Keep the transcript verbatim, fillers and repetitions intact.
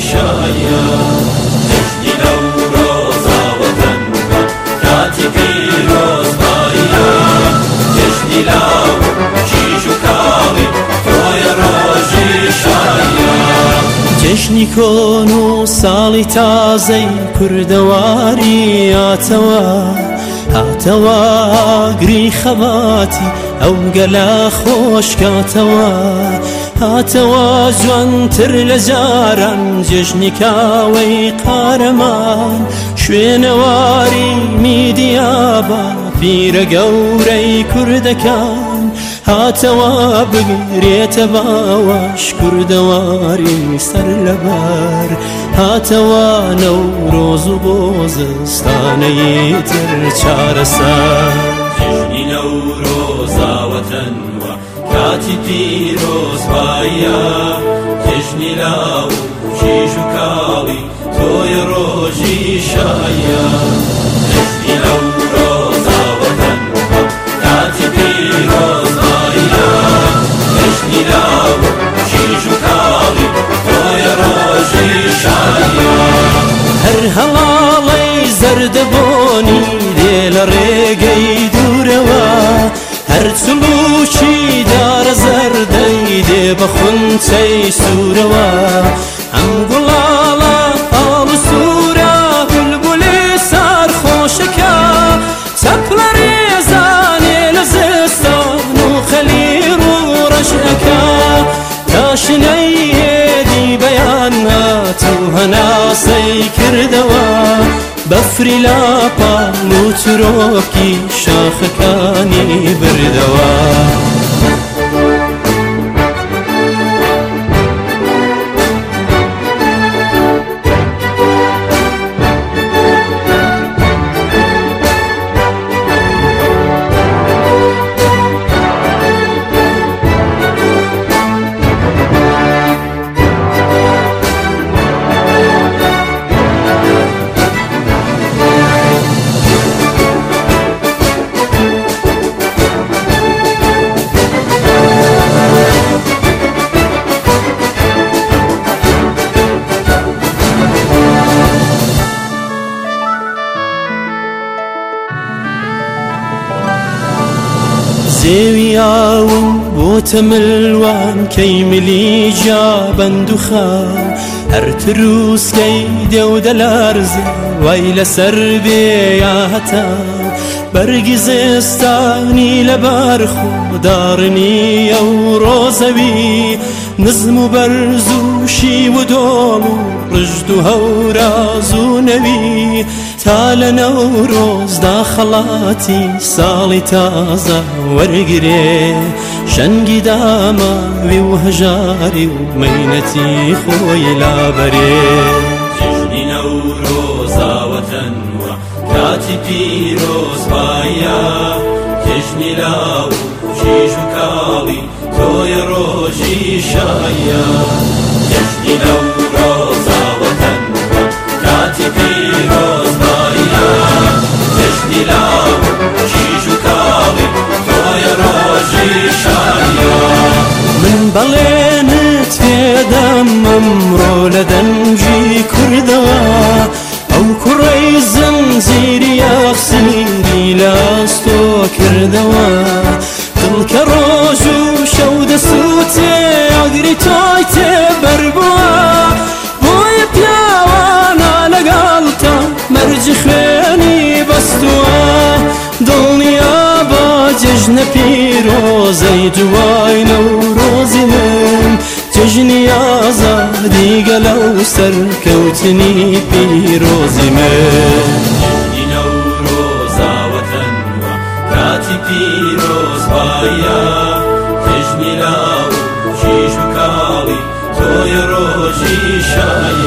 شایە جژنی نەورۆزە وەتەنوە کاتی پیرۆزباییە جژنی لاو کیژ و کاڵی تۆیە ڕۆژی شایە جژنی کۆن و ساڵی تازەی کوردەواری هاتەوە هاتەوە ئاگری خەباتی ئەو گەلە خۆشکاتەوە هاتەوە جوانتر لە جاران جژنی کاوەی قارەمان شوێنەواری میدیابە پیرە گەورەی کوردەکان هاتەوە بگرێتە باوەش کوردەواری سەر لەبەر هاتەوە نەورۆز و بۆ زستانەی تر چارەسەر جژنی نەورۆزە وەتەنوە کاتی پیرۆزباییە جژنی لاو کیژ و کاڵی تۆیە ڕۆژی شایە جژنی نەورۆزە وەتەنوە کاتی پیرۆزباییە جژنی لاو کیژ و کاڵی تۆیە ڕۆژی شایە هەر هەڵاڵەی زەردەبۆنی دێ لە ڕێگەی دوورەوە هەر چڵوکی دارە زەردەی دێ بە خونچەی سوورەوە ئەم گوڵاڵە ئاڵ و سوورە بولبولی سەرخۆشەکە چەپ لە ڕێزانێ لە زستان و خەلیر و ڕەشەکە تاشنەی هێدی بەیان هات و هەناسەی کردەوە بەفری لاپاڵ و چرۆکی شاخەکانی بردەوە زێوی ئاوم بۆتە ملوان کەی ملی جا بەند و خاو هەر تروسکەی دێ و دەلارزێ وای لەسەر بێ یا هەتاو بەرگی زێستانی لەبار خۆداڕنی ئەو ڕۆزەوی نزم و بەرز و شیو و دۆڵ و ڕژد و هەوراز و نەوی تا لە نەورۆزدا خەڵاتی ساڵی تازە وەرگرێ شەنگی داماوی و هەژاری و مەینەتی خۆی لابەرێ جژنی نەورۆزە وەتەنوە کاتی پیرۆزباییە جژنی لاو کیژ و کاڵی تۆیە ڕۆژی شایە جژنی نەورۆزە وەتەنوە کاتی پیرۆزباییە جژنی لاو کیژ و کاڵی تۆیە ڕۆژی شایە من بەڵێنت پێدەم ئەمڕۆ لە دەنگی کوردەوە ئەو کوڕەی زنجیری ئەفسیری لە ئەستۆ کردەوە دڵکە ڕۆژ و شەو دەسووتێ ئەگری تۆی تێبەر بووە بۆیە پیاوانە لەگەڵتە مەرجی خوێنی بەستووە دڵنیا بە جژنە پیرۆزەی دوای نەورۆزی من جژنی ئازادی گەلە و سەرکەوتنی پیرۆزی من جژنی نەورۆزە وەتەنوە کاتی پیرۆزباییە جژنی لاو کیژ و کاڵی تۆیە ڕۆژی شایە